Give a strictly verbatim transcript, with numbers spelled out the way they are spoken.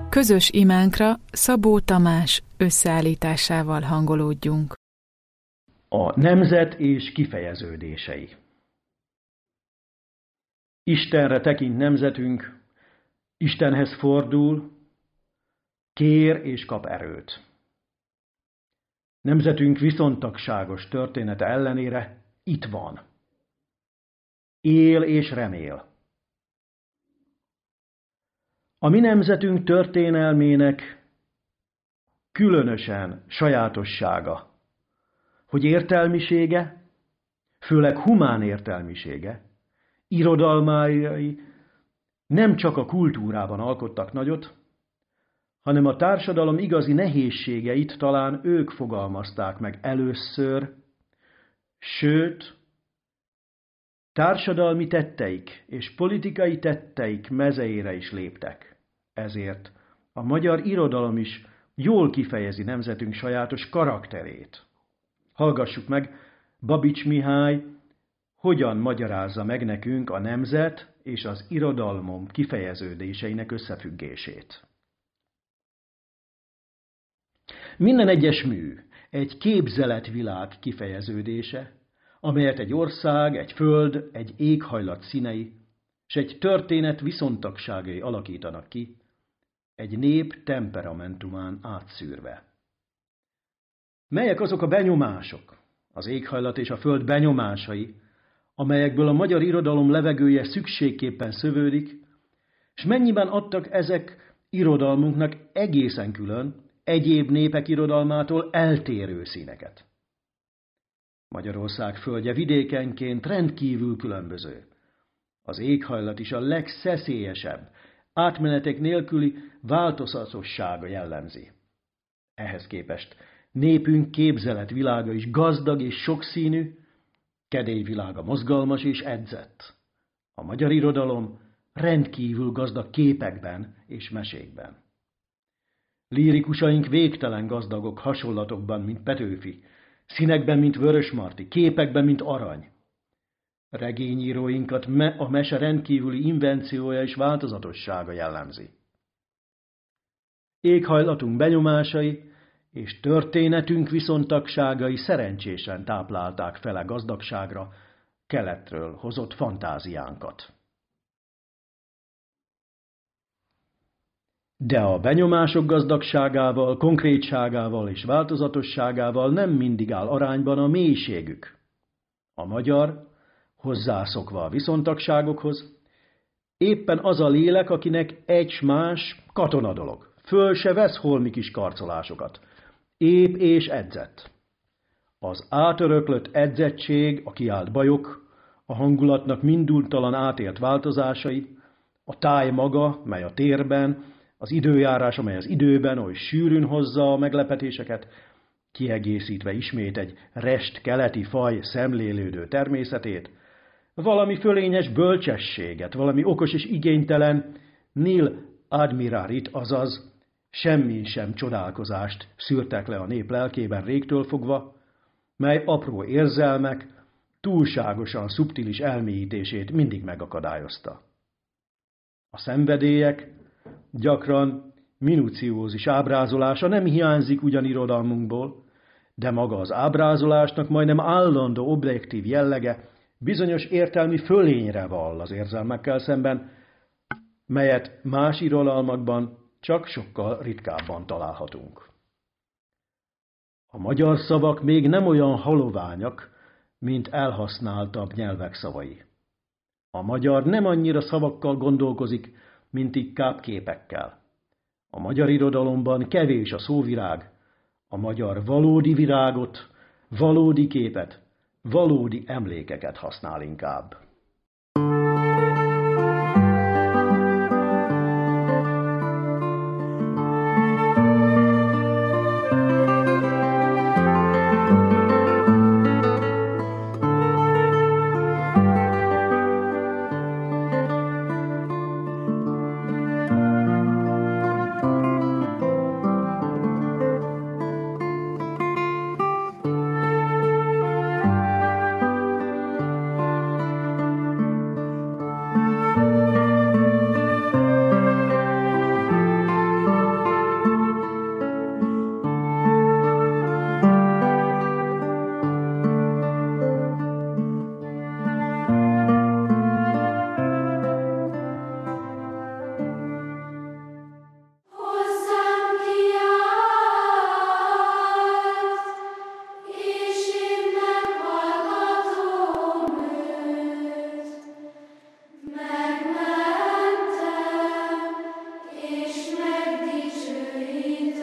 Közös imánkra Szabó Tamás összeállításával hangolódjunk. A nemzet és kifejeződései. Istenre tekint nemzetünk, Istenhez fordul, kér és kap erőt. Nemzetünk viszontagságos története ellenére itt van. Él és remél. A mi nemzetünk történelmének különösen sajátossága, hogy értelmisége, főleg humán értelmisége, irodalmai nem csak a kultúrában alkottak nagyot, hanem a társadalom igazi nehézségeit talán ők fogalmazták meg először, sőt, társadalmi tetteik és politikai tetteik mezeire is léptek. Ezért a magyar irodalom is jól kifejezi nemzetünk sajátos karakterét. Hallgassuk meg Babits Mihály hogyan magyarázza meg nekünk a nemzet és az irodalmom kifejeződéseinek összefüggését. Minden egyes mű egy képzeletvilág kifejeződése, amelyet egy ország, egy föld, egy éghajlat színei és egy történet viszontagságai alakítanak ki, egy nép temperamentumán átszűrve. Melyek azok a benyomások, az éghajlat és a föld benyomásai, amelyekből a magyar irodalom levegője szükségképpen szövődik, és mennyiben adtak ezek irodalmunknak egészen külön, egyéb népek irodalmától eltérő színeket. Magyarország földje vidékenként rendkívül különböző. Az éghajlat is a legszeszélyesebb, átmenetek nélküli változatossága jellemzi. Ehhez képest népünk képzeletvilága is gazdag és sokszínű, kedélyvilága mozgalmas és edzett. A magyar irodalom rendkívül gazdag képekben és mesékben. Lírikusaink végtelen gazdagok hasonlatokban, mint Petőfi, színekben, mint Vörösmarty, képekben, mint Arany. Regényíróinkat me a mese rendkívüli invenciója és változatossága jellemzi. Éghajlatunk benyomásai és történetünk viszontagságai szerencsésen táplálták fele gazdagságra keletről hozott fantáziánkat. De a benyomások gazdagságával, konkrétságával és változatosságával nem mindig áll arányban a mélységük. A magyar, hozzászokva a viszontagságokhoz, éppen az a lélek, akinek egy s más katona dolog. Föl se vesz holmi kis karcolásokat. Épp és edzett. Az átöröklött edzettség, a kiált bajok, a hangulatnak minduntalan átélt változásai, a táj maga, mely a térben, az időjárás, amely az időben oly sűrűn hozza a meglepetéseket, kiegészítve ismét egy rest keleti faj szemlélődő természetét, valami fölényes bölcsességet, valami okos és igénytelen nil admirarit, azaz semmin sem csodálkozást szűrtek le a nép lelkében régtől fogva, mely apró érzelmek túlságosan szubtilis elmélyítését mindig megakadályozta. A szenvedélyek gyakran minuciózis ábrázolása nem hiányzik ugyan irodalmunkból, de maga az ábrázolásnak majdnem állandó objektív jellege bizonyos értelmi fölényre vall az érzelmekkel szemben, melyet más irodalmakban csak sokkal ritkábban találhatunk. A magyar szavak még nem olyan haloványak, mint elhasználtabb nyelvek szavai. A magyar nem annyira szavakkal gondolkozik, mint inkább képekkel. A magyar irodalomban kevés a szóvirág, a magyar valódi virágot, valódi képet, valódi emlékeket használ inkább. belső élet.